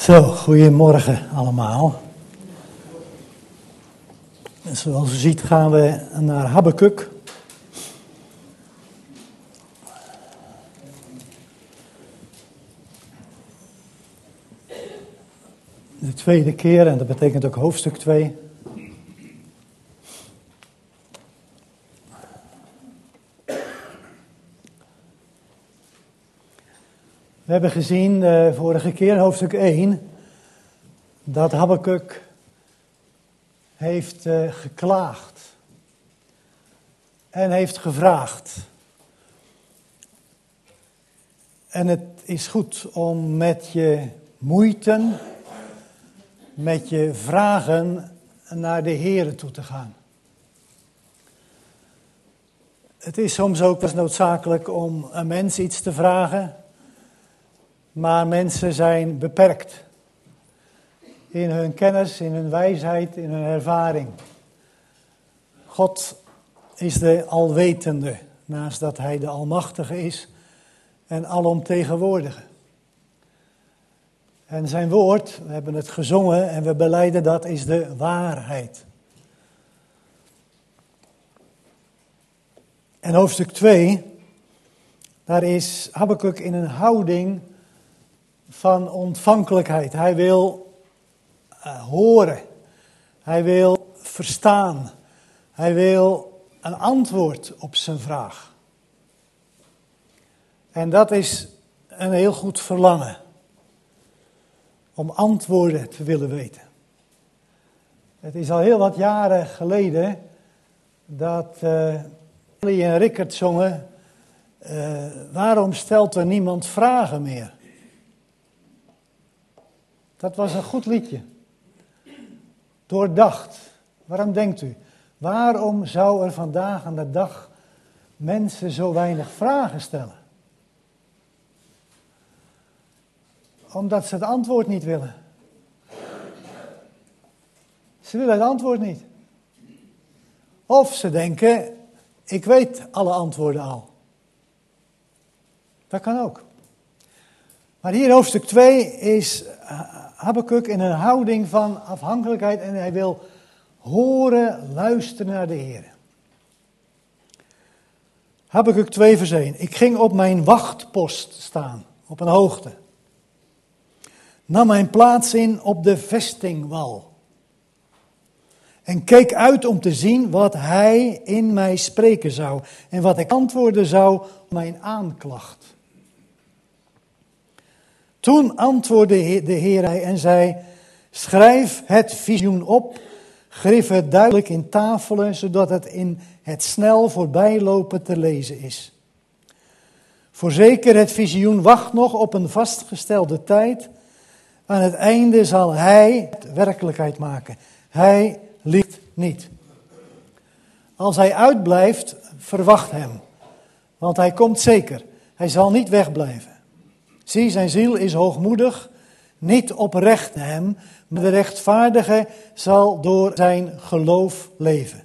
Zo, goedemorgen allemaal. Zoals u ziet gaan we naar Habakuk. De tweede keer, en dat betekent ook hoofdstuk 2. We hebben gezien de vorige keer, hoofdstuk 1, dat Habakuk heeft geklaagd en heeft gevraagd. En het is goed om met je moeite, met je vragen naar de Heere toe te gaan. Het is soms ook wel noodzakelijk om een mens iets te vragen, maar mensen zijn beperkt in hun kennis, in hun wijsheid, in hun ervaring. God is de alwetende, naast dat hij de almachtige is en alomtegenwoordige. En zijn woord, we hebben het gezongen en we belijden, dat is de waarheid. En hoofdstuk 2, daar is Habakuk in een houding van ontvankelijkheid. Hij wil horen. Hij wil verstaan. Hij wil een antwoord op zijn vraag. En dat is een heel goed verlangen. Om antwoorden te willen weten. Het is al heel wat jaren geleden dat Ellie en Rickert zongen. Waarom stelt er niemand vragen meer? Dat was een goed liedje. Doordacht. Waarom denkt u? Waarom zou er vandaag aan de dag mensen zo weinig vragen stellen? Omdat ze het antwoord niet willen. Ze willen het antwoord niet. Of ze denken, ik weet alle antwoorden al. Dat kan ook. Maar hier in hoofdstuk 2 is Habakuk in een houding van afhankelijkheid en hij wil horen, luisteren naar de Heer. Habakuk 2 vers 1. Ik ging op mijn wachtpost staan, op een hoogte. Nam mijn plaats in op de vestingwal. En keek uit om te zien wat hij in mij spreken zou. En wat ik antwoorden zou op mijn aanklacht. Toen antwoordde de Heer en zei, schrijf het visioen op, grif het duidelijk in tafelen, zodat het in het snel voorbijlopen te lezen is. Voorzeker, het visioen wacht nog op een vastgestelde tijd. Aan het einde zal hij het werkelijkheid maken. Hij liegt niet. Als hij uitblijft, verwacht hem. Want hij komt zeker. Hij zal niet wegblijven. Zie, zijn ziel is hoogmoedig, niet oprecht hem, maar de rechtvaardige zal door zijn geloof leven.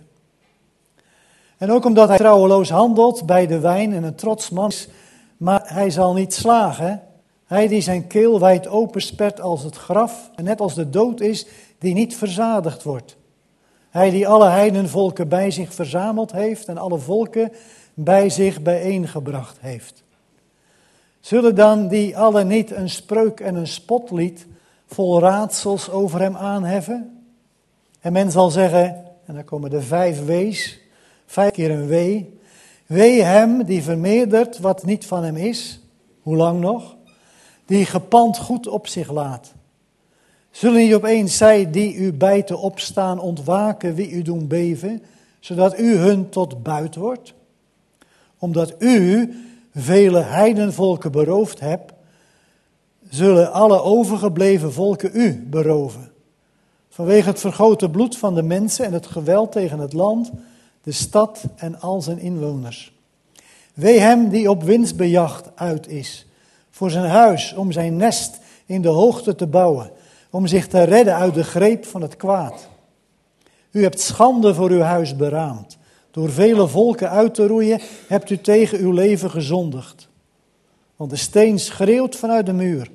En ook omdat hij trouweloos handelt bij de wijn en een trots man is, maar hij zal niet slagen. Hij die zijn keel wijd openspert als het graf, en net als de dood is, die niet verzadigd wordt. Hij die alle heidenvolken bij zich verzameld heeft en alle volken bij zich bijeengebracht heeft. Zullen dan die alle niet een spreuk en een spotlied vol raadsels over hem aanheffen? En men zal zeggen, en dan komen de 5 wees, 5 keer een wee. Wee hem die vermeerdert wat niet van hem is, hoe lang nog? Die gepand goed op zich laat. Zullen niet opeens zij die u bijten opstaan ontwaken wie u doen beven, zodat u hun tot buit wordt? Omdat u vele heidenvolken beroofd hebt, zullen alle overgebleven volken u beroven. Vanwege het vergoten bloed van de mensen en het geweld tegen het land, de stad en al zijn inwoners. Wee hem die op winstbejacht uit is, voor zijn huis, om zijn nest in de hoogte te bouwen, om zich te redden uit de greep van het kwaad. U hebt schande voor uw huis beraamd. Door vele volken uit te roeien, hebt u tegen uw leven gezondigd. Want de steen schreeuwt vanuit de muur.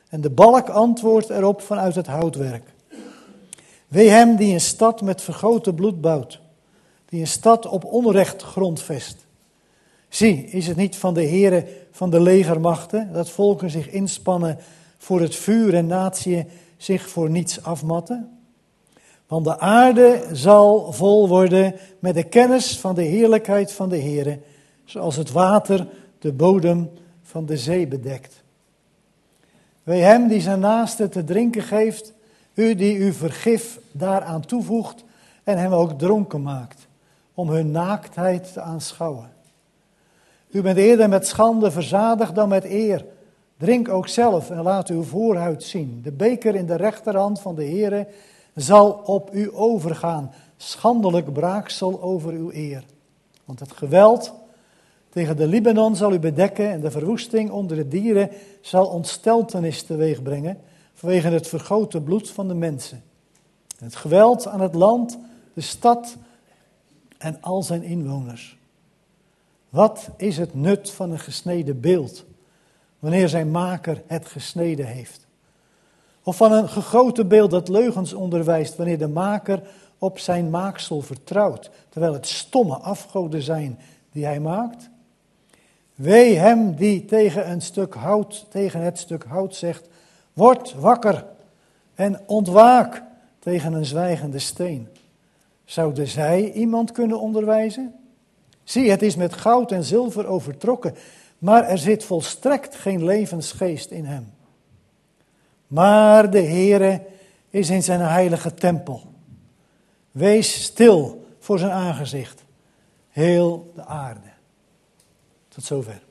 En de balk antwoordt erop vanuit het houtwerk. Wee hem die een stad met vergoten bloed bouwt, die een stad op onrecht grondvest. Zie, is het niet van de Heere van de legermachten, dat volken zich inspannen voor het vuur en natieën zich voor niets afmatten? Want de aarde zal vol worden met de kennis van de heerlijkheid van de Heere, zoals het water de bodem van de zee bedekt. Wee hem die zijn naaste te drinken geeft, u die uw vergif daaraan toevoegt en hem ook dronken maakt, om hun naaktheid te aanschouwen. U bent eerder met schande verzadigd dan met eer. Drink ook zelf en laat uw voorhuid zien. De beker in de rechterhand van de Heere zal op u overgaan, schandelijk braaksel over uw eer. Want het geweld tegen de Libanon zal u bedekken en de verwoesting onder de dieren zal ontsteltenis teweeg brengen vanwege het vergoten bloed van de mensen. Het geweld aan het land, de stad en al zijn inwoners. Wat is het nut van een gesneden beeld, wanneer zijn maker het gesneden heeft? Of van een gegoten beeld dat leugens onderwijst, wanneer de maker op zijn maaksel vertrouwt, terwijl het stomme afgoden zijn die hij maakt? Wee hem die tegen het stuk hout zegt, word wakker en ontwaak tegen een zwijgende steen. Zouden zij iemand kunnen onderwijzen? Zie, het is met goud en zilver overtrokken, maar er zit volstrekt geen levensgeest in hem. Maar de Heere is in zijn heilige tempel. Wees stil voor zijn aangezicht, heel de aarde. Tot zover.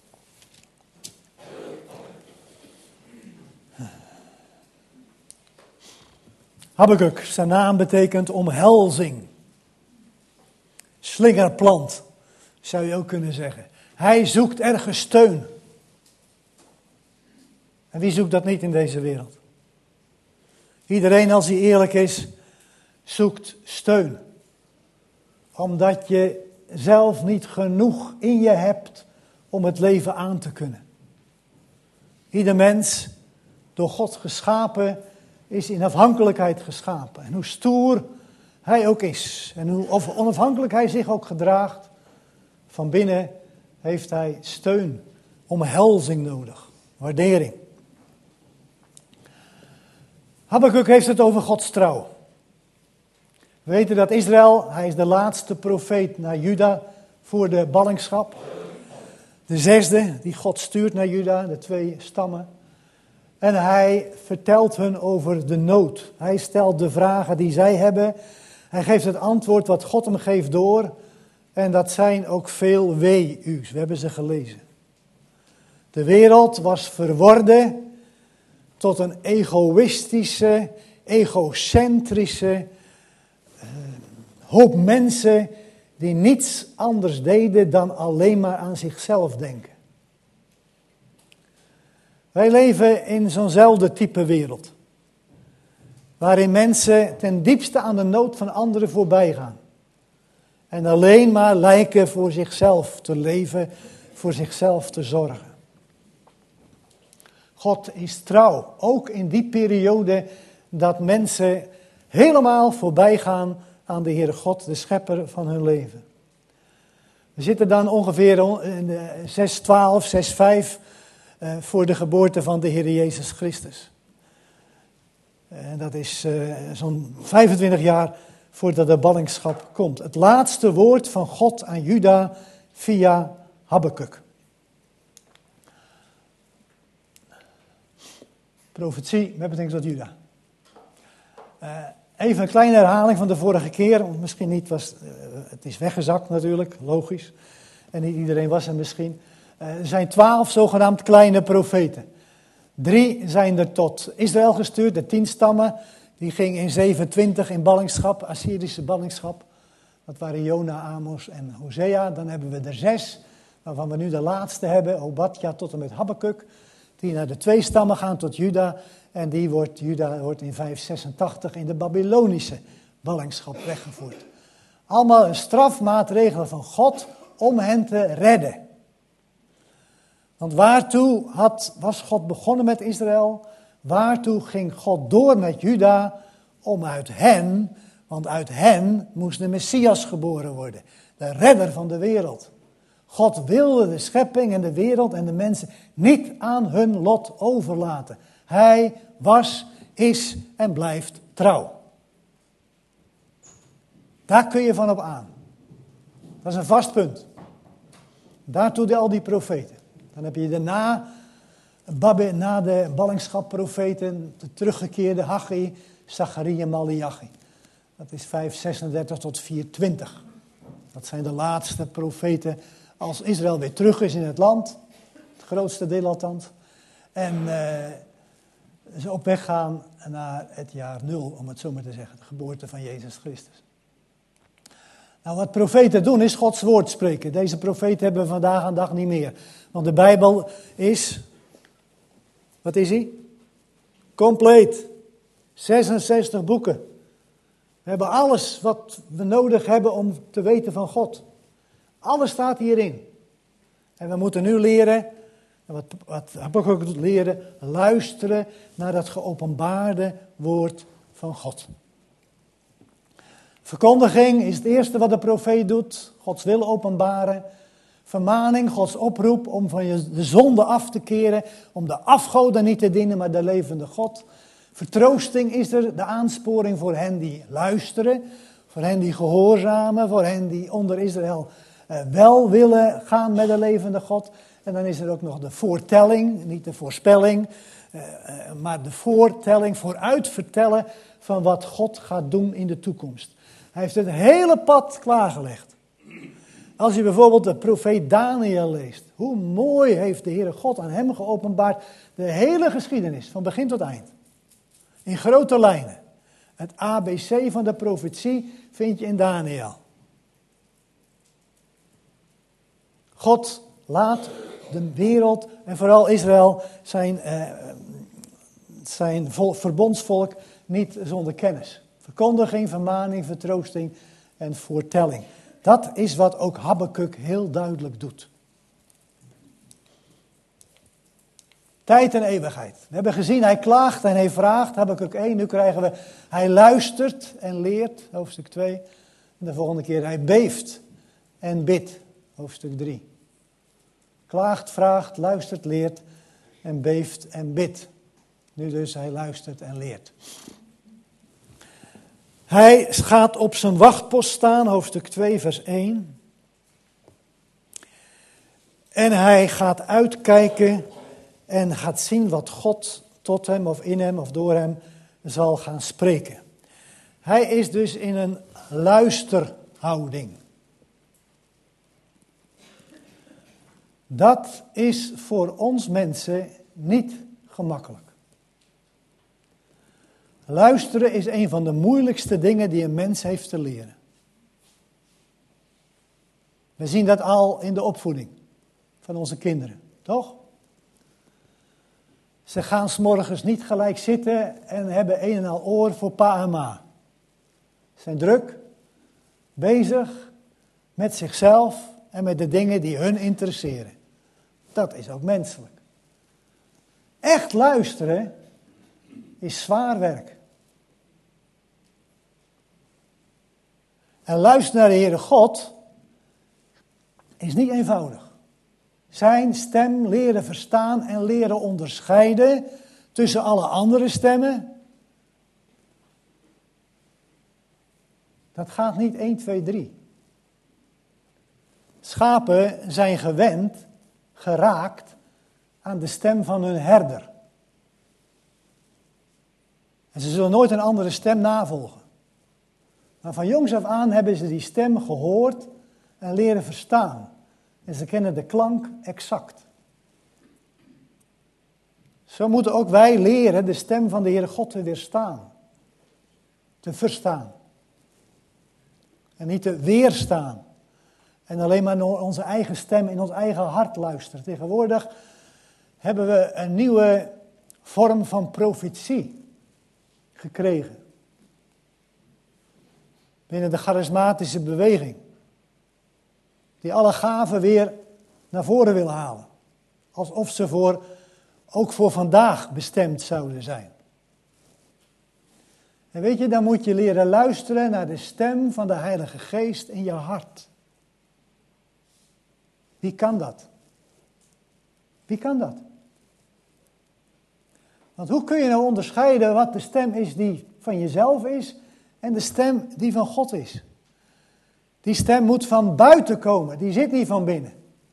Habakuk, zijn naam betekent omhelzing. Slingerplant, zou je ook kunnen zeggen. Hij zoekt ergens steun. En wie zoekt dat niet in deze wereld? Iedereen, als hij eerlijk is, zoekt steun. Omdat je zelf niet genoeg in je hebt om het leven aan te kunnen. Ieder mens, door God geschapen, is in afhankelijkheid geschapen. En hoe stoer hij ook is, en hoe onafhankelijk hij zich ook gedraagt, van binnen heeft hij steun, omhelzing nodig, waardering. Habakuk heeft het over Gods trouw. We weten dat Israël, hij is de laatste profeet naar Juda voor de ballingschap. De zesde die God stuurt naar Juda, de 2 stammen. En hij vertelt hun over de nood. Hij stelt de vragen die zij hebben. Hij geeft het antwoord wat God hem geeft door. En dat zijn ook veel wee-u's. We hebben ze gelezen. De wereld was verworden tot een egoïstische, egocentrische hoop mensen die niets anders deden dan alleen maar aan zichzelf denken. Wij leven in zo'nzelfde type wereld. Waarin mensen ten diepste aan de nood van anderen voorbij gaan. En alleen maar lijken voor zichzelf te leven, voor zichzelf te zorgen. God is trouw, ook in die periode dat mensen helemaal voorbij gaan aan de Heere God, de schepper van hun leven. We zitten dan ongeveer in 6:12, 6:5 voor de geboorte van de Heer Jezus Christus. En dat is zo'n 25 jaar voordat de ballingschap komt. Het laatste woord van God aan Juda via Habakuk. Profetie met betrekking tot Juda. Even een kleine herhaling van de vorige keer. Want misschien niet was, het is weggezakt natuurlijk, logisch. En niet iedereen was er misschien. Er zijn 12 zogenaamd kleine profeten. 3 zijn er tot Israël gestuurd, de 10 stammen. Die gingen in 27 in ballingschap, Assyrische ballingschap. Dat waren Jona, Amos en Hosea. Dan hebben we er 6, waarvan we nu de laatste hebben, Obadja tot en met Habakuk. Die naar de 2 stammen gaan tot Juda. En Juda wordt in 586 in de Babylonische ballingschap weggevoerd. Allemaal een strafmaatregel van God om hen te redden. Want waartoe was God begonnen met Israël? Waartoe ging God door met Juda? Om uit hen, want uit hen moest de Messias geboren worden. De redder van de wereld. God wilde de schepping en de wereld en de mensen niet aan hun lot overlaten. Hij was, is en blijft trouw. Daar kun je van op aan. Dat is een vast punt. Daartoe al die profeten. Dan heb je na de ballingschapprofeten, de teruggekeerde Haggai, Zacharia, Maleachi. Dat is 5:36 tot 4:20. Dat zijn de laatste profeten als Israël weer terug is in het land. Het grootste deel althans. En ze op weg gaan naar het jaar 0, om het zo maar te zeggen. De geboorte van Jezus Christus. Nou, wat profeten doen is Gods woord spreken. Deze profeten hebben we vandaag aan de dag niet meer. Want de Bijbel is, wat is hij? Compleet. 66 boeken. We hebben alles wat we nodig hebben om te weten van God. Alles staat hierin. En we moeten nu leren, wat Habakuk doet leren, luisteren naar dat geopenbaarde woord van God. Verkondiging is het eerste wat de profeet doet. Gods wil openbaren. Vermaning, Gods oproep om van de zonde af te keren. Om de afgoden niet te dienen, maar de levende God. Vertroosting is er, de aansporing voor hen die luisteren. Voor hen die gehoorzamen. Voor hen die onder Israël wel willen gaan met de levende God. En dan is er ook nog de voortelling, niet de voorspelling. Maar de voortelling, vooruit vertellen van wat God gaat doen in de toekomst. Hij heeft het hele pad klaargelegd. Als je bijvoorbeeld de profeet Daniel leest. Hoe mooi heeft de Heere God aan hem geopenbaard. De hele geschiedenis, van begin tot eind. In grote lijnen. Het ABC van de profetie vind je in Daniel. God laat de wereld en vooral Israël zijn verbondsvolk niet zonder kennis. Verkondiging, vermaning, vertroosting en voortelling. Dat is wat ook Habakuk heel duidelijk doet. Tijd en eeuwigheid. We hebben gezien, hij klaagt en hij vraagt. Habakuk 1, nu krijgen we, hij luistert en leert, hoofdstuk 2. En de volgende keer, hij beeft en bidt, hoofdstuk 3. Klaagt, vraagt, luistert, leert en beeft en bidt. Nu dus, hij luistert en leert. Hij gaat op zijn wachtpost staan, hoofdstuk 2, vers 1. En hij gaat uitkijken en gaat zien wat God tot hem of in hem of door hem zal gaan spreken. Hij is dus in een luisterhouding. Dat is voor ons mensen niet gemakkelijk. Luisteren is een van de moeilijkste dingen die een mens heeft te leren. We zien dat al in de opvoeding van onze kinderen, toch? Ze gaan 's morgens niet gelijk zitten en hebben een en al oor voor pa en ma. Ze zijn druk, bezig met zichzelf en met de dingen die hun interesseren. Dat is ook menselijk. Echt luisteren is zwaar werk. En luisteren naar de Heere God is niet eenvoudig. Zijn stem leren verstaan en leren onderscheiden tussen alle andere stemmen. Dat gaat niet 1, 2, 3. Schapen zijn gewend, geraakt aan de stem van hun herder. En ze zullen nooit een andere stem navolgen. Maar van jongs af aan hebben ze die stem gehoord en leren verstaan. En ze kennen de klank exact. Zo moeten ook wij leren de stem van de Heere God te weerstaan. Te verstaan. En niet te weerstaan. En alleen maar naar onze eigen stem in ons eigen hart luisteren. Tegenwoordig hebben we een nieuwe vorm van profetie gekregen. Binnen de charismatische beweging. Die alle gaven weer naar voren wil halen. Alsof ze ook voor vandaag bestemd zouden zijn. En weet je, dan moet je leren luisteren naar de stem van de Heilige Geest in je hart. Wie kan dat? Wie kan dat? Want hoe kun je nou onderscheiden wat de stem is die van jezelf is en de stem die van God is? Die stem moet van buiten komen, die zit niet van binnen.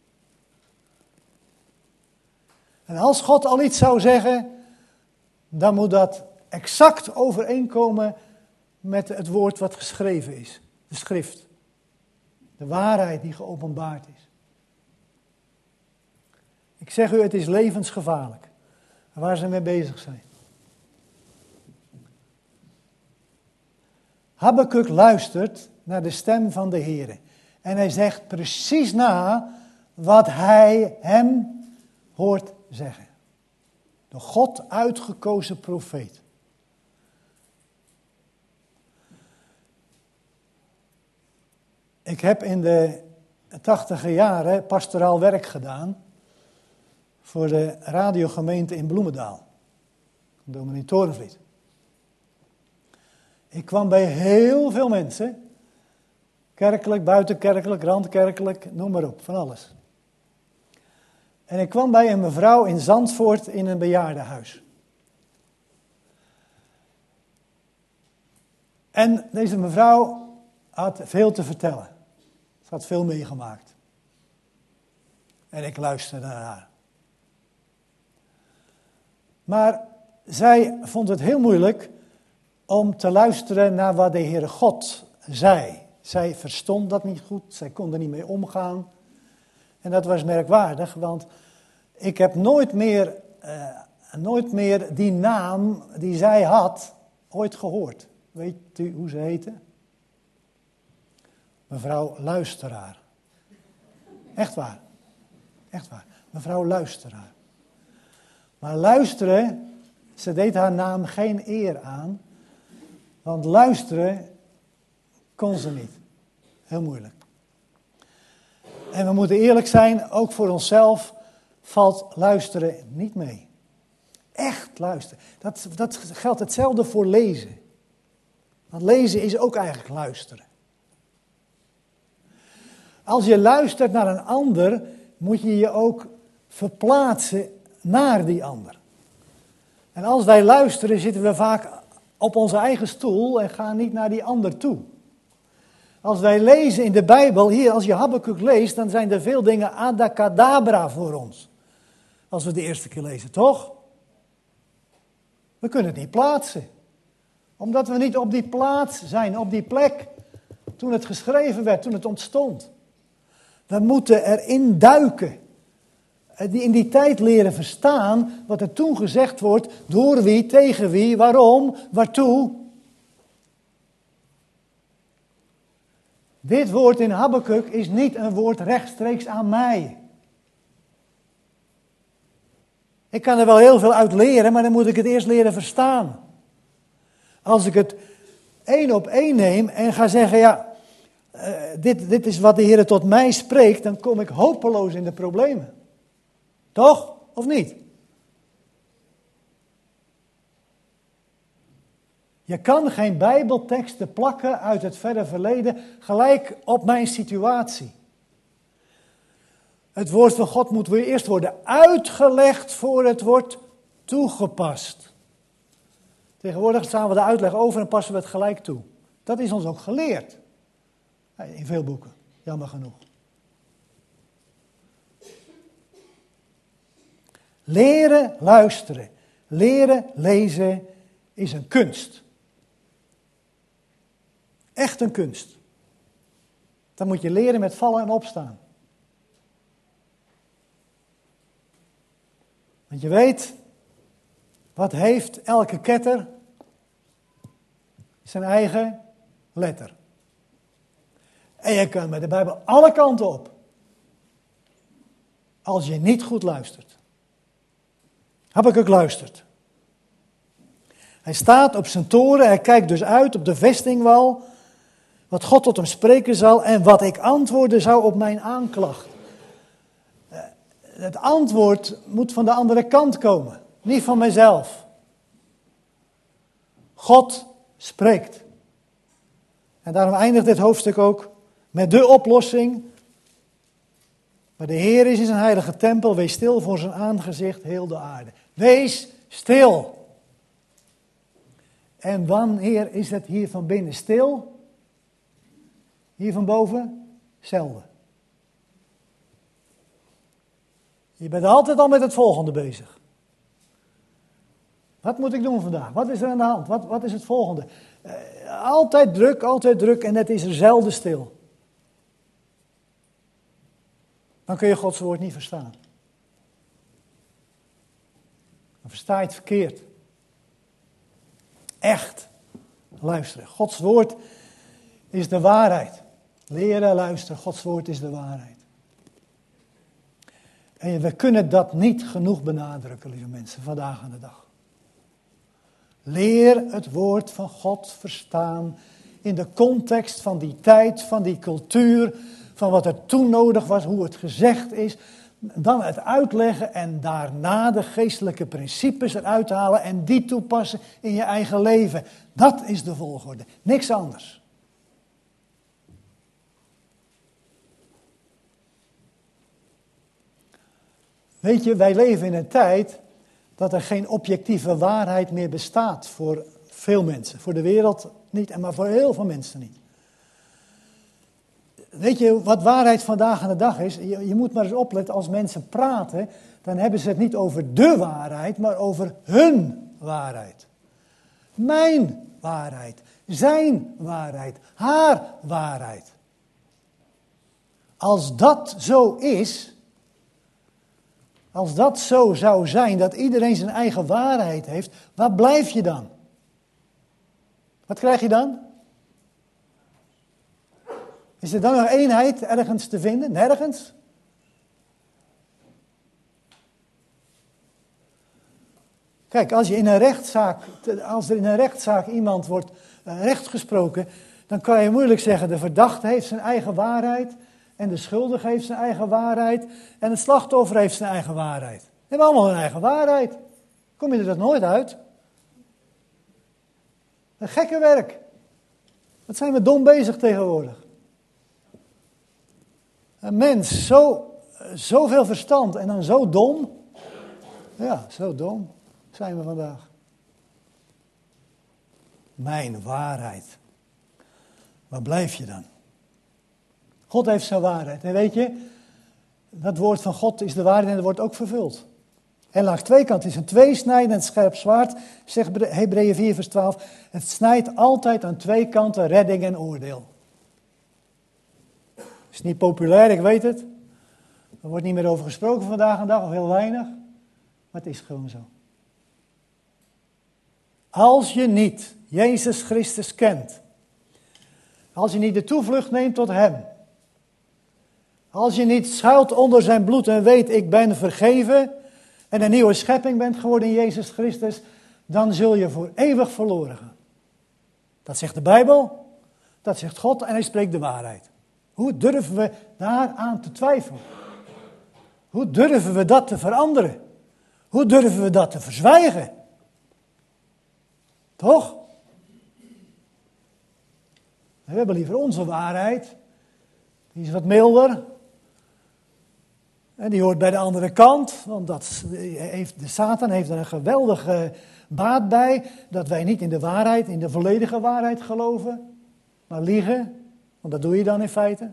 En als God al iets zou zeggen, dan moet dat exact overeenkomen met het woord wat geschreven is. De schrift. De waarheid die geopenbaard is. Ik zeg u, het is levensgevaarlijk. Waar ze mee bezig zijn. Habakuk luistert naar de stem van de Heere. En hij zegt precies na wat hij hem hoort zeggen. De God uitgekozen profeet. Ik heb in de 80e jaren pastoraal werk gedaan voor de radiogemeente in Bloemendaal. Dominee Torenvliet. Ik kwam bij heel veel mensen, kerkelijk, buitenkerkelijk, randkerkelijk, noem maar op, van alles. En ik kwam bij een mevrouw in Zandvoort in een bejaardenhuis. En deze mevrouw had veel te vertellen. Ze had veel meegemaakt. En ik luisterde naar haar. Maar zij vond het heel moeilijk om te luisteren naar wat de Heere God zei. Zij verstond dat niet goed, zij kon er niet mee omgaan. En dat was merkwaardig, want ik heb nooit meer die naam die zij had ooit gehoord. Weet u hoe ze heette? Mevrouw Luisteraar. Echt waar. Echt waar. Mevrouw Luisteraar. Maar luisteren, ze deed haar naam geen eer aan. Want luisteren kon ze niet. Heel moeilijk. En we moeten eerlijk zijn, ook voor onszelf valt luisteren niet mee. Echt luisteren. Dat geldt hetzelfde voor lezen. Want lezen is ook eigenlijk luisteren. Als je luistert naar een ander, moet je je ook verplaatsen naar die ander. En als wij luisteren, zitten we vaak op onze eigen stoel en gaan niet naar die ander toe. Als wij lezen in de Bijbel, hier als je Habakuk leest, dan zijn er veel dingen adacadabra voor ons. Als we de eerste keer lezen, toch? We kunnen het niet plaatsen. Omdat we niet op die plaats zijn, op die plek, toen het geschreven werd, toen het ontstond. We moeten erin duiken. In die tijd leren verstaan wat er toen gezegd wordt, door wie, tegen wie, waarom, waartoe. Dit woord in Habakuk is niet een woord rechtstreeks aan mij. Ik kan er wel heel veel uit leren, maar dan moet ik het eerst leren verstaan. Als ik het 1 op 1 neem en ga zeggen, ja, dit is wat de Heer tot mij spreekt, dan kom ik hopeloos in de problemen. Toch? Of niet? Je kan geen Bijbelteksten plakken uit het verre verleden gelijk op mijn situatie. Het woord van God moet weer eerst worden uitgelegd voor het wordt toegepast. Tegenwoordig slaan we de uitleg over en passen we het gelijk toe. Dat is ons ook geleerd. In veel boeken, jammer genoeg. Leren luisteren, leren lezen is een kunst. Echt een kunst. Dan moet je leren met vallen en opstaan. Want je weet, wat heeft elke ketter? Zijn eigen letter. En je kunt met de Bijbel alle kanten op. Als je niet goed luistert. Habakuk luistert. Hij staat op zijn toren, hij kijkt dus uit op de vestingwal. Wat God tot hem spreken zal en wat ik antwoorden zou op mijn aanklacht. Het antwoord moet van de andere kant komen, niet van mijzelf. God spreekt. En daarom eindigt dit hoofdstuk ook met de oplossing. Maar de Heer is in zijn heilige tempel, wees stil voor zijn aangezicht, heel de aarde. Wees stil. En wanneer is het hier van binnen stil? Hier van boven? Zelden. Je bent altijd al met het volgende bezig. Wat moet ik doen vandaag? Wat is er aan de hand? Wat is het volgende? Altijd druk en het is er zelden stil. Dan kun je Gods woord niet verstaan. Dan versta je het verkeerd. Echt luisteren. Gods woord is de waarheid. Leren luisteren. Gods woord is de waarheid. En we kunnen dat niet genoeg benadrukken, lieve mensen, vandaag aan de dag. Leer het woord van God verstaan in de context van die tijd, van die cultuur, van wat er toen nodig was, hoe het gezegd is. Dan het uitleggen en daarna de geestelijke principes eruit halen en die toepassen in je eigen leven. Dat is de volgorde, niks anders. Weet je, wij leven in een tijd dat er geen objectieve waarheid meer bestaat voor veel mensen. Voor de wereld niet, maar voor heel veel mensen niet. Weet je wat waarheid vandaag aan de dag is? Je moet maar eens opletten, als mensen praten, dan hebben ze het niet over de waarheid, maar over hun waarheid. Mijn waarheid, zijn waarheid, haar waarheid. Als dat zo is, als dat zo zou zijn, dat iedereen zijn eigen waarheid heeft, waar blijf je dan? Wat krijg je dan? Is er dan nog eenheid ergens te vinden? Nergens? Kijk, als er in een rechtszaak iemand wordt rechtgesproken, dan kan je moeilijk zeggen, de verdachte heeft zijn eigen waarheid, en de schuldige heeft zijn eigen waarheid, en het slachtoffer heeft zijn eigen waarheid. Ze hebben allemaal hun eigen waarheid. Kom je er dat nooit uit? Een gekke werk. Wat zijn we dom bezig tegenwoordig? Een mens, zoveel verstand en dan zo dom. Ja, zo dom zijn we vandaag. Mijn waarheid. Waar blijf je dan? God heeft zijn waarheid. En weet je, dat woord van God is de waarheid en dat wordt ook vervuld. En langs twee kanten is een tweesnijdend scherp zwaard, zegt Hebreeën 4 vers 12. Het snijdt altijd aan twee kanten redding en oordeel. Is niet populair, ik weet het. Er wordt niet meer over gesproken vandaag aan de dag, of heel weinig. Maar het is gewoon zo. Als je niet Jezus Christus kent, als je niet de toevlucht neemt tot Hem, als je niet schuilt onder zijn bloed en weet, ik ben vergeven en een nieuwe schepping bent geworden in Jezus Christus, dan zul je voor eeuwig verloren gaan. Dat zegt de Bijbel, dat zegt God en Hij spreekt de waarheid. Hoe durven we daaraan te twijfelen? Hoe durven we dat te veranderen? Hoe durven we dat te verzwijgen? Toch? We hebben liever onze waarheid. Die is wat milder. En die hoort bij de andere kant. Want de Satan heeft er een geweldige baat bij. Dat wij niet in de waarheid, in de volledige waarheid geloven. Maar liegen. Want dat doe je dan in feite.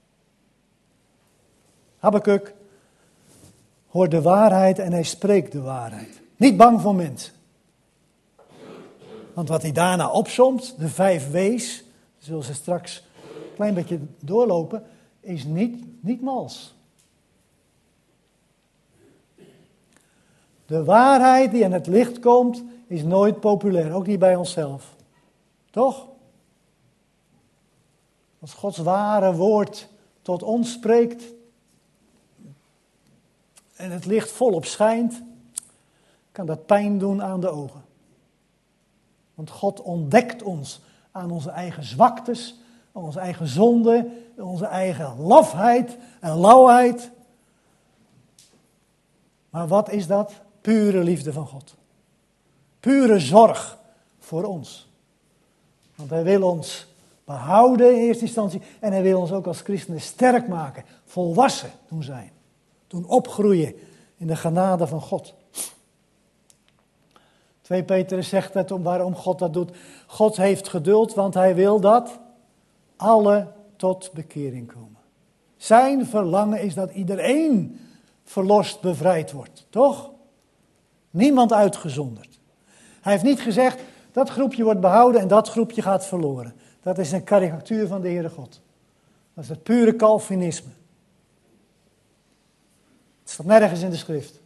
Habakuk hoort de waarheid en hij spreekt de waarheid. Niet bang voor mensen. Want wat hij daarna opsomt, de 5 W's, zullen ze straks een klein beetje doorlopen, is niet mals. De waarheid die aan het licht komt, is nooit populair, ook niet bij onszelf. Toch? Als Gods ware woord tot ons spreekt en het licht volop schijnt, kan dat pijn doen aan de ogen. Want God ontdekt ons aan onze eigen zwaktes, aan onze eigen zonde, aan onze eigen lafheid en lauwheid. Maar wat is dat? Pure liefde van God. Pure zorg voor ons. Want hij wil ons behouden in eerste instantie. En hij wil ons ook als christenen sterk maken. Volwassen doen zijn. Doen opgroeien in de genade van God. 2 Petrus zegt het om waarom God dat doet. God heeft geduld, want hij wil dat alle tot bekering komen. Zijn verlangen is dat iedereen verlost, bevrijd wordt. Toch? Niemand uitgezonderd. Hij heeft niet gezegd, dat groepje wordt behouden en dat groepje gaat verloren. Dat is een karikatuur van de Heere God. Dat is het pure Calvinisme. Het staat nergens in de schrift.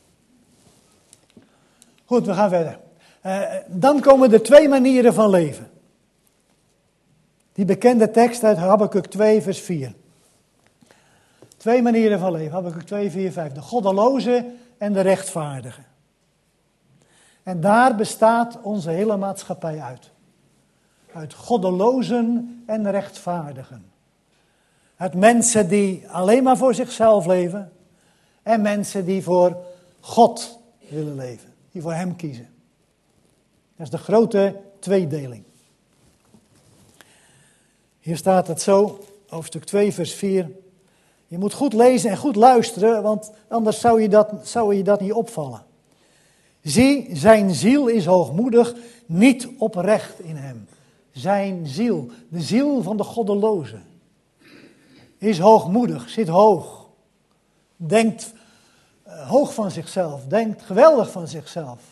Goed, we gaan verder. Dan komen er 2 manieren van leven. Die bekende tekst uit Habakuk 2 vers 4. 2 manieren van leven. Habakuk 2, 4, 5. De goddeloze en de rechtvaardige. En daar bestaat onze hele maatschappij uit. Uit goddelozen en rechtvaardigen. Uit mensen die alleen maar voor zichzelf leven. En mensen die voor God willen leven. Die voor hem kiezen. Dat is de grote tweedeling. Hier staat het zo, hoofdstuk 2 vers 4. Je moet goed lezen en goed luisteren, want anders zou je dat niet opvallen. Zie, zijn ziel is hoogmoedig, niet oprecht in hem. Zijn ziel, de ziel van de goddeloze, is hoogmoedig, zit hoog. Denkt hoog van zichzelf, denkt geweldig van zichzelf.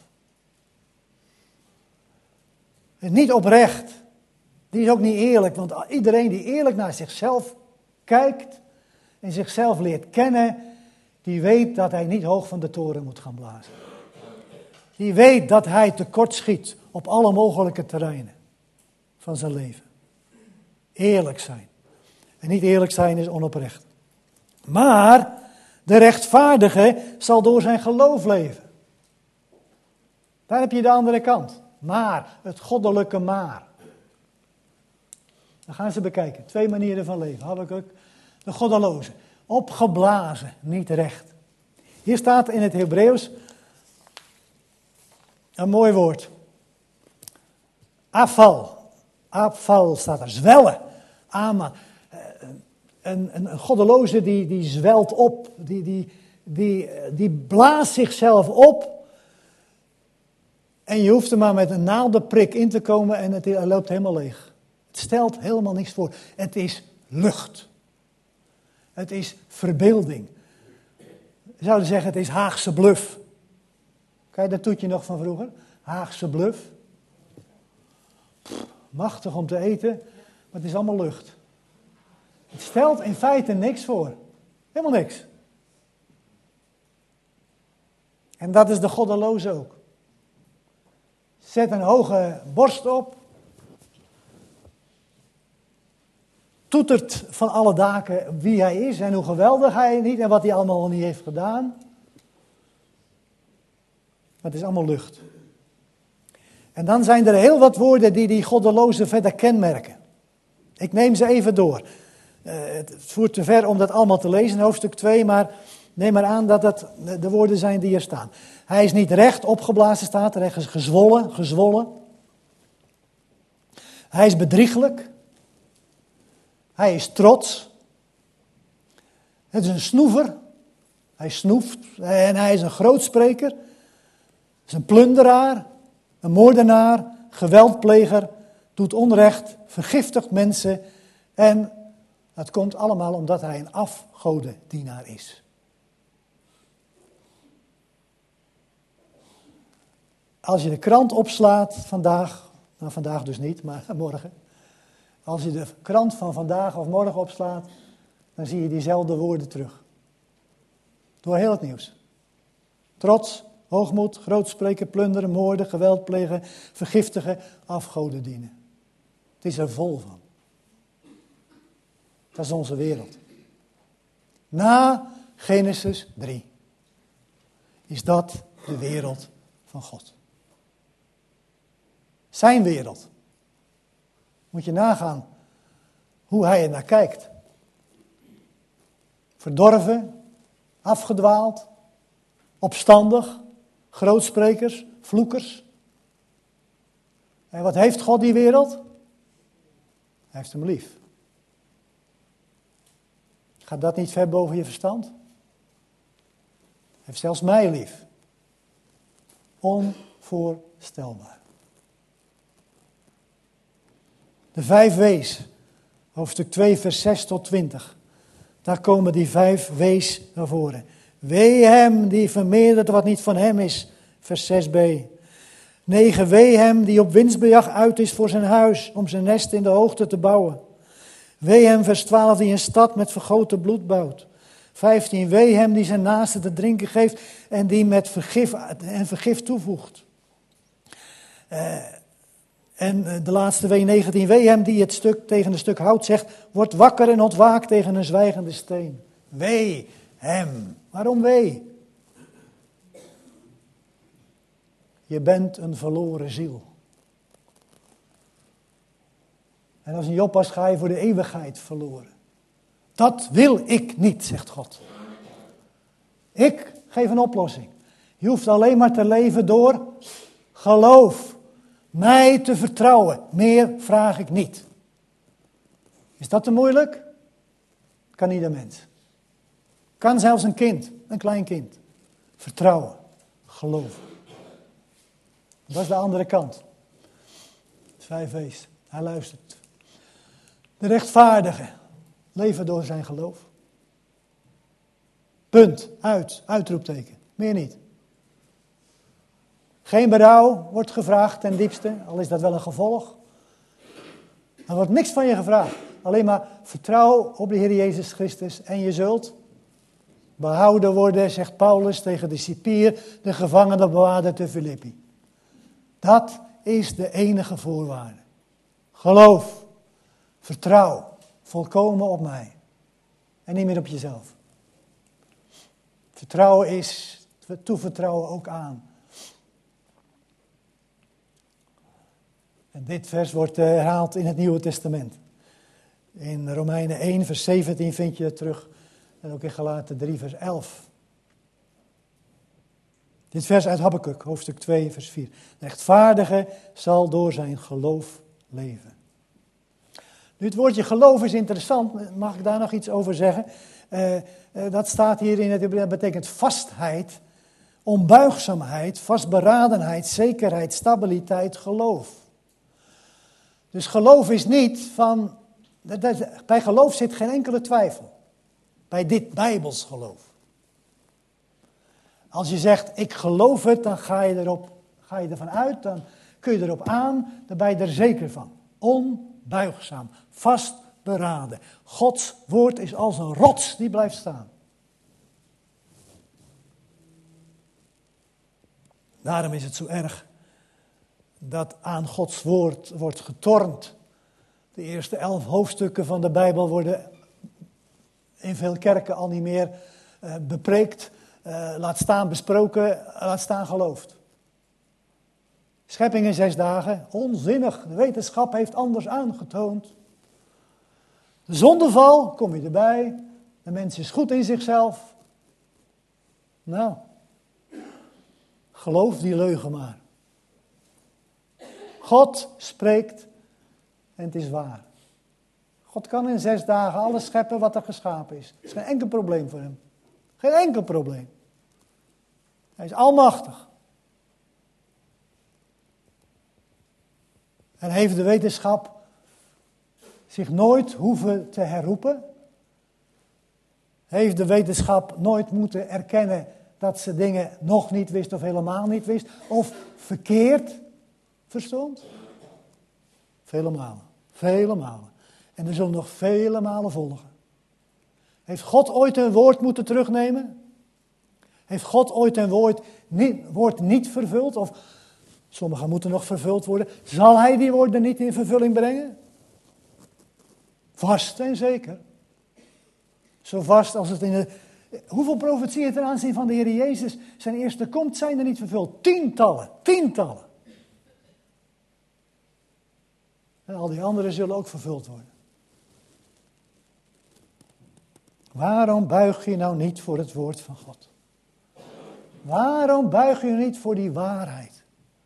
Is niet oprecht. Die is ook niet eerlijk, want iedereen die eerlijk naar zichzelf kijkt en zichzelf leert kennen, die weet dat hij niet hoog van de toren moet gaan blazen. Die weet dat hij tekortschiet op alle mogelijke terreinen van zijn leven. Eerlijk zijn. En niet eerlijk zijn is onoprecht. Maar de rechtvaardige zal door zijn geloof leven. Daar heb je de andere kant. Maar, het goddelijke maar. Dan gaan ze bekijken. 2 manieren van leven. Habakuk, de goddeloze. Opgeblazen, niet recht. Hier staat in het Hebreeuws een mooi woord. Afval. Afval staat er. Zwellen. Ama. Een goddeloze die zwelt op. Die blaast zichzelf op. En je hoeft er maar met een naaldenprik in te komen en het loopt helemaal leeg. Het stelt helemaal niks voor. Het is lucht. Het is verbeelding. We zouden zeggen het is Haagse bluf. Ken je dat toetje nog van vroeger? Haagse bluf. Machtig om te eten, maar het is allemaal lucht. Het stelt in feite niks voor. Helemaal niks. En dat is de goddeloze ook. Zet een hoge borst op. Toetert van alle daken wie hij is en hoe geweldig hij niet en wat hij allemaal nog niet heeft gedaan. Maar het is allemaal lucht. En dan zijn er heel wat woorden die goddeloze verder kenmerken. Ik neem ze even door. Het voert te ver om dat allemaal te lezen in hoofdstuk 2, maar neem maar aan dat dat de woorden zijn die hier staan. Hij is niet recht, opgeblazen staat er, ergens gezwollen. Hij is bedrieglijk. Hij is trots. Het is een snoever. Hij snoeft en hij is een grootspreker. Hij is een plunderaar, een moordenaar, geweldpleger, doet onrecht, vergiftigt mensen en dat komt allemaal omdat hij een afgodendienaar is. Als je de krant opslaat vandaag, nou vandaag dus niet, maar morgen. Als je de krant van vandaag of morgen opslaat, dan zie je diezelfde woorden terug. Door heel het nieuws. Trots, hoogmoed, grootspreken, plunderen, moorden, geweld plegen, vergiftigen, afgoden dienen. Het is er vol van. Dat is onze wereld. Na Genesis 3 is dat de wereld van God. Zijn wereld. Moet je nagaan hoe hij er naar kijkt. Verdorven, afgedwaald, opstandig, grootsprekers, vloekers. En wat heeft God die wereld? Hij heeft hem lief. Gaat dat niet ver boven je verstand? Hij heeft zelfs mij lief. Onvoorstelbaar. De 5 W's, hoofdstuk 2, vers 6 tot 20. Daar komen die 5 W's naar voren. Wee hem die vermeerdert wat niet van hem is, vers 6b. 9, wee hem die op winstbejag uit is voor zijn huis, om zijn nest in de hoogte te bouwen. Wee hem, vers 12, die een stad met vergoten bloed bouwt. 15, wee hem die zijn naaste te drinken geeft en die met vergif toevoegt. En de laatste wee, 19, wee hem die het stuk tegen een stuk hout zegt, wordt wakker en ontwaakt tegen een zwijgende steen. Wee hem. Waarom wee? Je bent een verloren ziel. En als een Joppas ga je voor de eeuwigheid verloren. Dat wil ik niet, zegt God. Ik geef een oplossing. Je hoeft alleen maar te leven door geloof. Mij te vertrouwen. Meer vraag ik niet. Is dat te moeilijk? Kan ieder mens. Kan zelfs een kind, een klein kind. Vertrouwen. Geloven. Dat is de andere kant. 5 W's. Hij luistert. De rechtvaardige leven door zijn geloof. Punt. Uitroepteken. Meer niet. Geen berouw wordt gevraagd ten diepste, al is dat wel een gevolg. Er wordt niks van je gevraagd. Alleen maar vertrouw op de Heer Jezus Christus en je zult behouden worden, zegt Paulus tegen de cipier, de gevangene bewaarder te Filippi. Dat is de enige voorwaarde. Geloof, vertrouw, volkomen op mij. En niet meer op jezelf. Vertrouwen is, toevertrouwen ook aan. En dit vers wordt herhaald in het Nieuwe Testament. In Romeinen 1 vers 17 vind je het terug. En ook in Galaten 3 vers 11. Dit vers uit Habakuk, hoofdstuk 2 vers 4. De rechtvaardige zal door zijn geloof leven. Nu, het woordje geloof is interessant. Mag ik daar nog iets over zeggen? Dat staat hier in het Hebreeuws. Dat betekent vastheid, onbuigzaamheid, vastberadenheid, zekerheid, stabiliteit, geloof. Dus geloof is niet van... Bij geloof zit geen enkele twijfel. Bij dit Bijbels geloof. Als je zegt, ik geloof het, dan ga je ervan uit, dan kun je erop aan, dan ben je er zeker van. Onbuigzaam, vastberaden. Gods woord is als een rots die blijft staan. Daarom is het zo erg dat aan Gods woord wordt getornd. De eerste 11 hoofdstukken van de Bijbel worden in veel kerken al niet meer bepreekt, laat staan besproken, laat staan geloofd. Schepping in 6 dagen, onzinnig, de wetenschap heeft anders aangetoond. De zondeval, kom je erbij, de mens is goed in zichzelf. Nou, geloof die leugen maar. God spreekt en het is waar. God kan in 6 dagen alles scheppen wat er geschapen is. Er is geen enkel probleem voor hem. Geen enkel probleem. Hij is almachtig. En heeft de wetenschap zich nooit hoeven te herroepen? Heeft de wetenschap nooit moeten erkennen dat ze dingen nog niet wist of helemaal niet wist? Of verkeerd verstond? Vele malen. Vele malen. En er zullen nog vele malen volgen. Heeft God ooit een woord moeten terugnemen? Heeft God ooit een woord niet vervuld? Of sommige moeten nog vervuld worden. Zal hij die woorden niet in vervulling brengen? Vast en zeker. Zo vast als het in de... Hoeveel profetieën ten aanzien van de Heer Jezus zijn eerste komt, zijn er niet vervuld? Tientallen. En al die anderen zullen ook vervuld worden. Waarom buig je nou niet voor het woord van God? Waarom buig je niet voor die waarheid?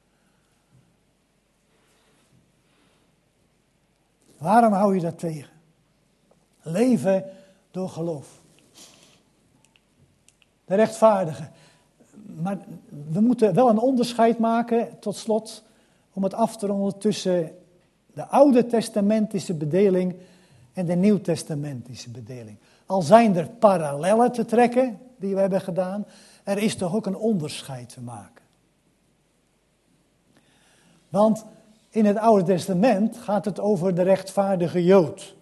Waarom hou je dat tegen? Leven door geloof. De rechtvaardige. Maar we moeten wel een onderscheid maken, tot slot, om het af te ronden tussen de Oude Testamentische bedeling en de Nieuwtestamentische bedeling. Al zijn er parallellen te trekken, die we hebben gedaan, er is toch ook een onderscheid te maken. Want in het Oude Testament gaat het over de rechtvaardige Jood.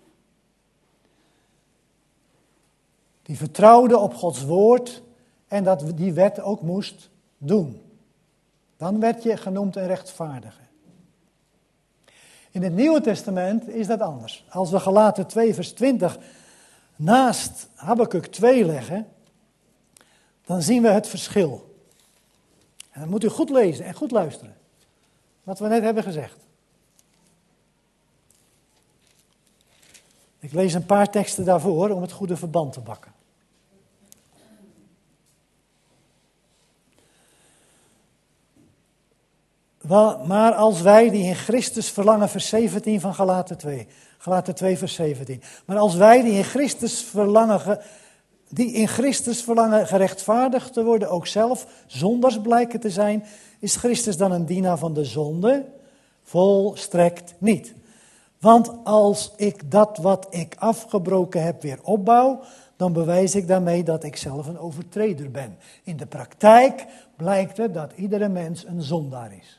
Die vertrouwde op Gods woord en dat die wet ook moest doen. Dan werd je genoemd een rechtvaardige. In het Nieuwe Testament is dat anders. Als we Galaten 2 vers 20 naast Habakuk 2 leggen, dan zien we het verschil. En dan moet u goed lezen en goed luisteren. Wat we net hebben gezegd. Ik lees een paar teksten daarvoor om het goede verband te bakken. Maar als wij die in Christus verlangen, vers 17 van Galaten 2. Galaten 2 vers 17. Maar als wij die in Christus verlangen gerechtvaardigd te worden, ook zelf zondaars blijken te zijn, is Christus dan een dienaar van de zonde? Volstrekt niet. Want als ik dat wat ik afgebroken heb weer opbouw, dan bewijs ik daarmee dat ik zelf een overtreder ben. In de praktijk blijkt het dat iedere mens een zondaar is.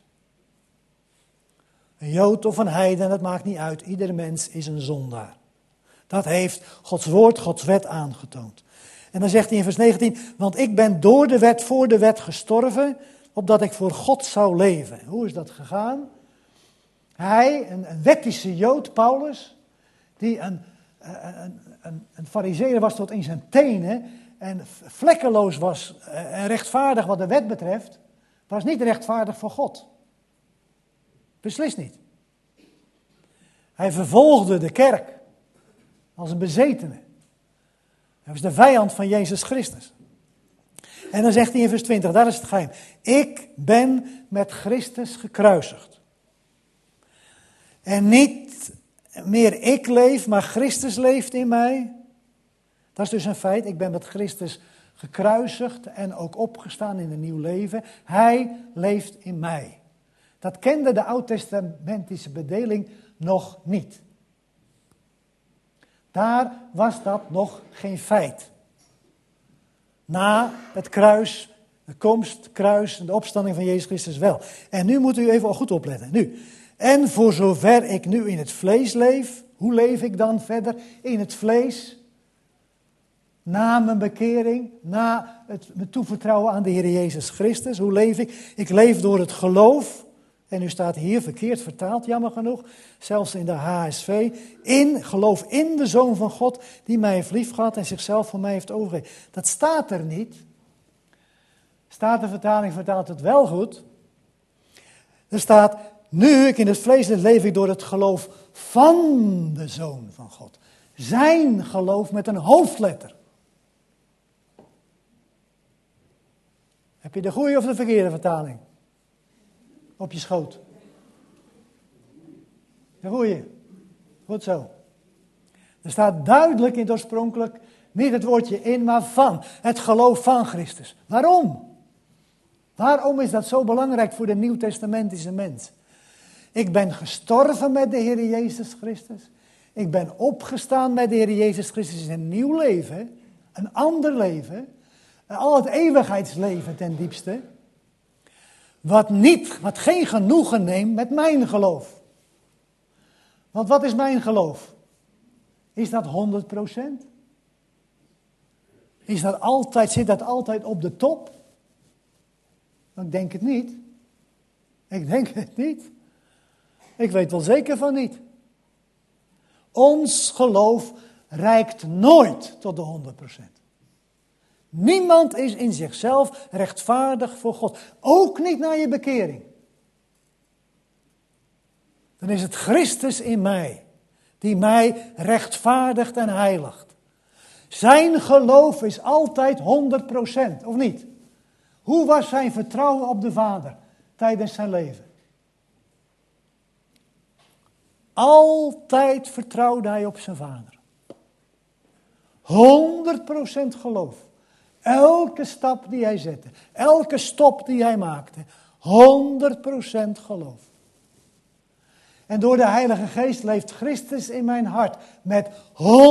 Een Jood of een heiden, dat maakt niet uit. Iedere mens is een zondaar. Dat heeft Gods woord, Gods wet aangetoond. En dan zegt hij in vers 19, want ik ben door de wet, voor de wet gestorven, opdat ik voor God zou leven. Hoe is dat gegaan? Hij, een wettische Jood, Paulus, die een farizeeër was tot in zijn tenen en vlekkeloos was en rechtvaardig wat de wet betreft, was niet rechtvaardig voor God. Beslist niet. Hij vervolgde de kerk als een bezetene. Hij was de vijand van Jezus Christus. En dan zegt hij in vers 20, daar is het geheim. Ik ben met Christus gekruisigd. En niet meer ik leef, maar Christus leeft in mij. Dat is dus een feit. Ik ben met Christus gekruisigd en ook opgestaan in een nieuw leven. Hij leeft in mij. Dat kende de oud-testamentische bedeling nog niet. Daar was dat nog geen feit. Na het kruis, de komst, kruis en de opstanding van Jezus Christus wel. En nu moet u even goed opletten. Nu. En voor zover ik nu in het vlees leef, hoe leef ik dan verder in het vlees? Na mijn bekering, na me toevertrouwen aan de Heer Jezus Christus, hoe leef ik? Ik leef door het geloof. En u staat hier verkeerd vertaald, jammer genoeg, zelfs in de HSV, geloof in de Zoon van God, die mij heeft liefgehad en zichzelf voor mij heeft overgegeven. Dat staat er niet. Statenvertaling vertaalt het wel goed. Er staat, nu ik in het vlees leef ik door het geloof van de Zoon van God. Zijn geloof met een hoofdletter. Heb je de goede of de verkeerde vertaling? Op je schoot. De goeie. Goed zo. Er staat duidelijk in het oorspronkelijk niet het woordje in, maar van. Het geloof van Christus. Waarom? Waarom is dat zo belangrijk voor de nieuwtestamentische mens? Ik ben gestorven met de Heer Jezus Christus. Ik ben opgestaan met de Heer Jezus Christus in een nieuw leven. Een ander leven. Al het eeuwigheidsleven ten diepste. Wat geen genoegen neemt met mijn geloof. Want wat is mijn geloof? Is dat 100%? Zit dat altijd op de top? Ik denk het niet. Ik denk het niet. Ik weet wel zeker van niet. Ons geloof reikt nooit tot de 100%. Niemand is in zichzelf rechtvaardig voor God. Ook niet na je bekering. Dan is het Christus in mij, die mij rechtvaardigt en heiligt. Zijn geloof is altijd 100%, of niet? Hoe was zijn vertrouwen op de Vader tijdens zijn leven? Altijd vertrouwde hij op zijn Vader. 100% geloof. Elke stap die hij zette, elke stop die hij maakte, 100% geloof. En door de Heilige Geest leeft Christus in mijn hart met 100%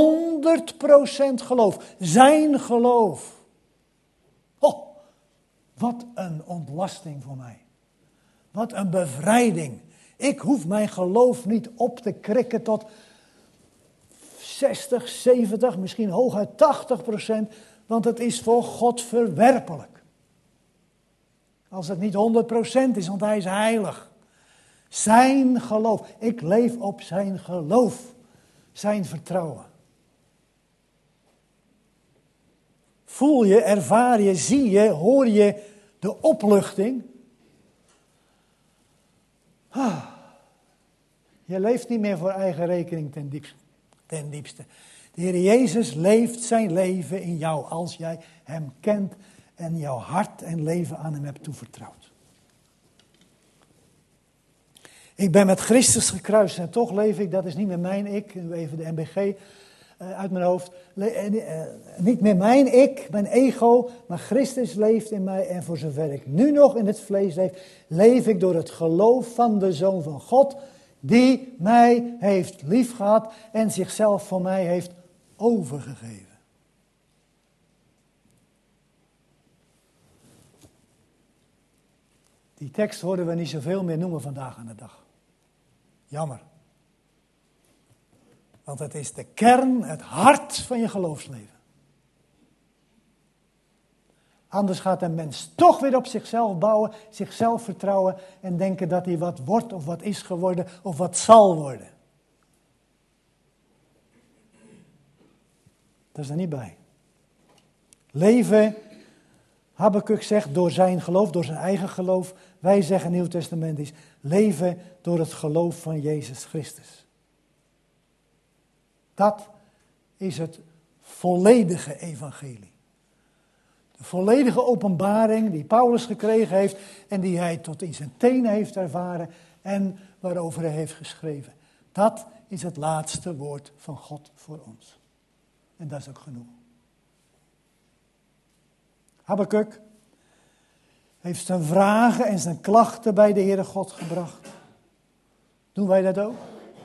geloof. Zijn geloof. Oh, wat een ontlasting voor mij. Wat een bevrijding. Ik hoef mijn geloof niet op te krikken tot 60, 70, misschien hooguit 80%. Want het is voor God verwerpelijk. Als het niet 100% is, want hij is heilig. Zijn geloof. Ik leef op zijn geloof. Zijn vertrouwen. Voel je, ervaar je, zie je, hoor je de opluchting? Je leeft niet meer voor eigen rekening ten diepste. De Heer Jezus leeft zijn leven in jou als jij hem kent en jouw hart en leven aan hem hebt toevertrouwd. Ik ben met Christus gekruist en toch leef ik, dat is niet meer mijn ik, even de MBG uit mijn hoofd. Niet meer mijn ik, mijn ego, maar Christus leeft in mij en voor zover ik nu nog in het vlees leef, leef ik door het geloof van de Zoon van God, die mij heeft liefgehad en zichzelf voor mij heeft overgegeven. Die tekst horen we niet zoveel meer noemen vandaag aan de dag. Jammer. Want het is de kern, het hart van je geloofsleven. Anders gaat een mens toch weer op zichzelf bouwen, zichzelf vertrouwen en denken dat hij wat wordt of wat is geworden of wat zal worden. Dat is er niet bij. Leven, Habakuk zegt, door zijn geloof, door zijn eigen geloof. Wij zeggen Nieuw Testamentisch, leven door het geloof van Jezus Christus. Dat is het volledige evangelie. De volledige openbaring die Paulus gekregen heeft en die hij tot in zijn tenen heeft ervaren en waarover hij heeft geschreven. Dat is het laatste woord van God voor ons. En dat is ook genoeg. Habakuk heeft zijn vragen en zijn klachten bij de Heere God gebracht. Doen wij dat ook?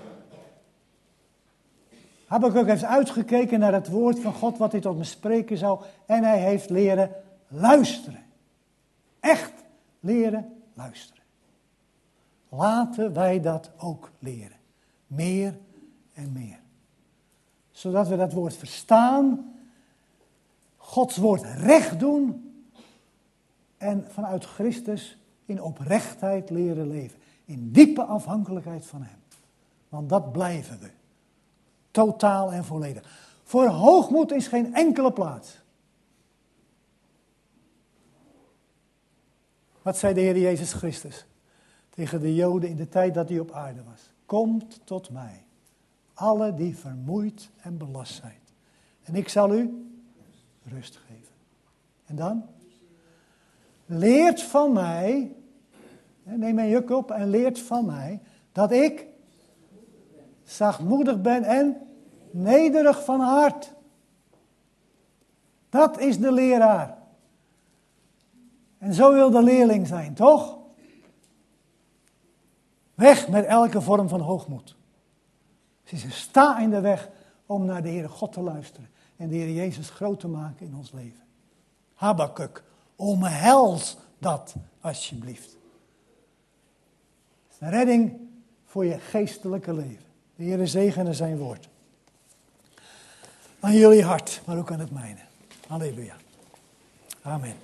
Habakuk heeft uitgekeken naar het woord van God wat hij tot me spreken zou. En hij heeft leren luisteren. Echt leren luisteren. Laten wij dat ook leren. Meer en meer. Zodat we dat woord verstaan. Gods woord recht doen. En vanuit Christus in oprechtheid leren leven. In diepe afhankelijkheid van hem. Want dat blijven we. Totaal en volledig. Voor hoogmoed is geen enkele plaats. Wat zei de Heer Jezus Christus tegen de Joden in de tijd dat hij op aarde was? Komt tot mij, alle die vermoeid en belast zijn. En ik zal u rust geven. En dan? Leert van mij, neem mijn juk op en leert van mij, dat ik zachtmoedig ben en nederig van hart. Dat is de leraar. En zo wil de leerling zijn, toch? Weg met elke vorm van hoogmoed. Ze sta in de weg om naar de Heere God te luisteren. En de Heer Jezus groot te maken in ons leven. Habakuk, omhels dat alsjeblieft. Het is een redding voor je geestelijke leven. De Heere zegene zijn woord. Aan jullie hart, maar ook aan het mijne. Halleluja. Amen.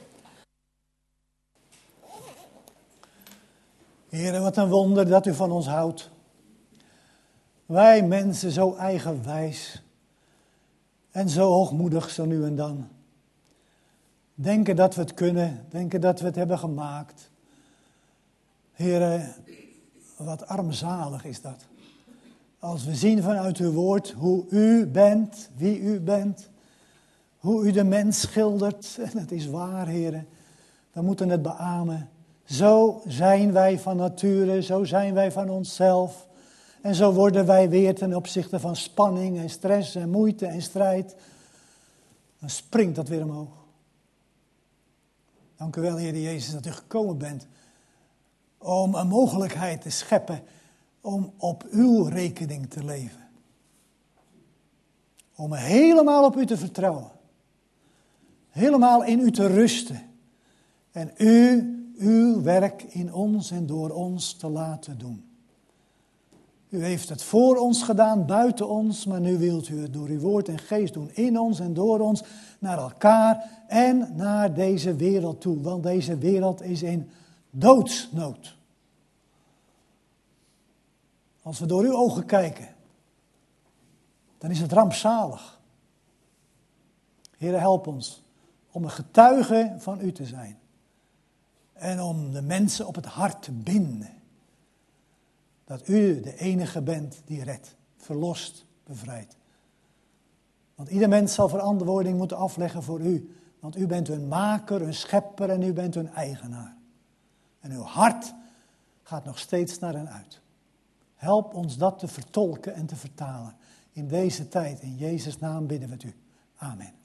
Heere, wat een wonder dat u van ons houdt. Wij mensen zo eigenwijs en zo hoogmoedig zo nu en dan. Denken dat we het kunnen, denken dat we het hebben gemaakt. Heere, wat armzalig is dat. Als we zien vanuit uw woord hoe u bent, wie u bent, hoe u de mens schildert, en het is waar, Heere, We moeten het beamen. Zo zijn wij van nature, zo zijn wij van onszelf. En zo worden wij weer ten opzichte van spanning en stress en moeite en strijd. Dan springt dat weer omhoog. Dank u wel, Heer Jezus, dat u gekomen bent om een mogelijkheid te scheppen om op uw rekening te leven. Om helemaal op u te vertrouwen. Helemaal in u te rusten. En uw werk in ons en door ons te laten doen. U heeft het voor ons gedaan, buiten ons, maar nu wilt u het door uw woord en geest doen in ons en door ons, naar elkaar en naar deze wereld toe. Want deze wereld is in doodsnood. Als we door uw ogen kijken, dan is het rampzalig. Heere, help ons om een getuige van u te zijn. En om de mensen op het hart te binden. Dat u de enige bent die redt, verlost, bevrijdt. Want ieder mens zal verantwoording moeten afleggen voor u. Want u bent hun maker, hun schepper en u bent hun eigenaar. En uw hart gaat nog steeds naar hen uit. Help ons dat te vertolken en te vertalen. In deze tijd, in Jezus' naam bidden we het u. Amen.